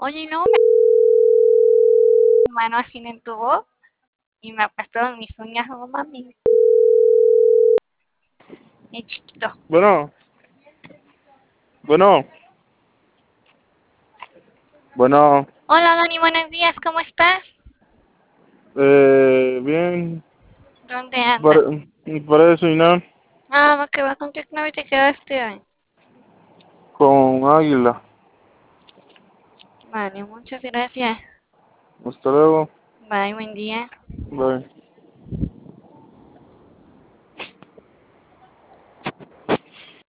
Oye, no, mi mano así en tu voz y me aplastaron mis uñas, oh mami. Y chiquito. Bueno, bueno, bueno, Hola Dani, buenos días, ¿cómo estás? bien, ¿Dónde andas? para, para desayunar Ah, no, que vas con qué novio te quedaste hoy. con Águila. Vale, muchas gracias. Hasta luego. Bye, buen día. Bye.